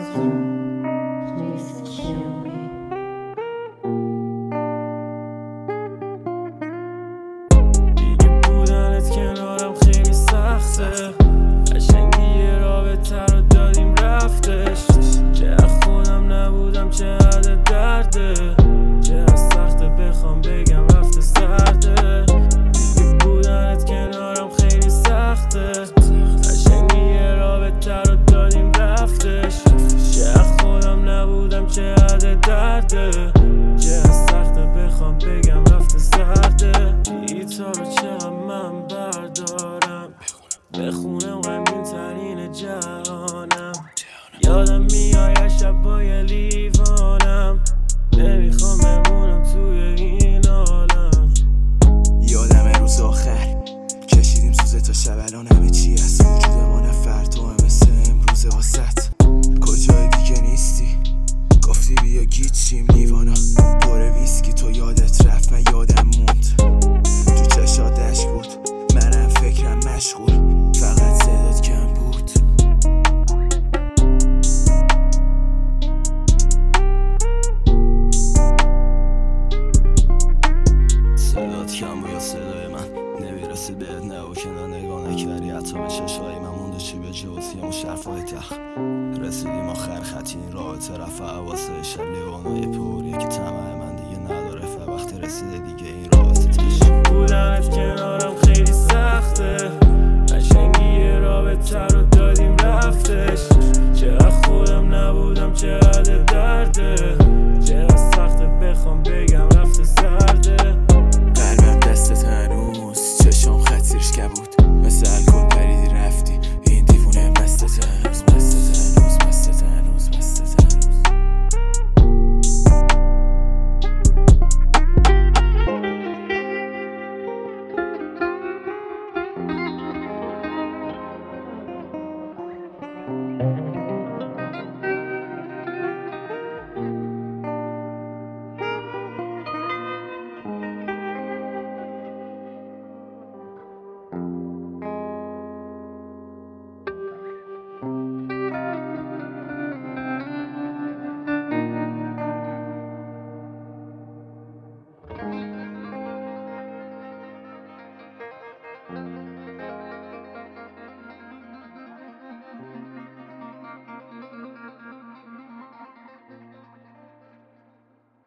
Please kill me. دیگه بودنت کنارم خیلی سخته، قشنگی یه رابطه رو دادیم رفتش. چه از خودم نبودم چه حد درده، چه از سخته بخوام بگم رفته سرده. دیگه بودنت کنارم خیلی سخته، قشنگی یه رابطه رو دادیم رفتش. چه از خودم نبودم چه حد درده، چه از سخته بخوام بگم رفته سرده. ایتا رو چقدر من بردارم بخونم غمگین ترین جهانم. یادم میای شبای لیوانم، نمیخوام بمونم توی این عالم. یادم روز آخر کشیدیم سوزه تا شب، الان همه چی از وجود ما نفر. تو هم مثل امروز واسط کجای دیگه نیستی، گفتی بیا گیچیم لیوانا پر ویسکی. تو یادت رفت من یادم موند، تو چشات اشک بود منم فکرم مشغول، فقط صدات کم بود. صدات کم بود یا صدای من نمیرسید بهت، نبود که نگاه نکردی حتی به چشای من. مونده چی به جوز یا شرفای تخت، رسیدیم آخر خطی این رابطه رفت حواسه شب لیوانای پوریه که طمع من دیگه نداره. وقتی رسیده دیگه این رابطه تش بودنت کنارم خیلی سخته، قشنگی یه رابطه رو دادیم رفتش. چه از خودم نبودم چه حد درده، چه از سخته بخوام بگم رفته سرده. قلبم دستت هنوز چشم خط زیرش بود، مثل الکل پریدی رفتی. این دیوونه مستت هنوز، مستت هنوز، مستت هنوز، مستت هنوز.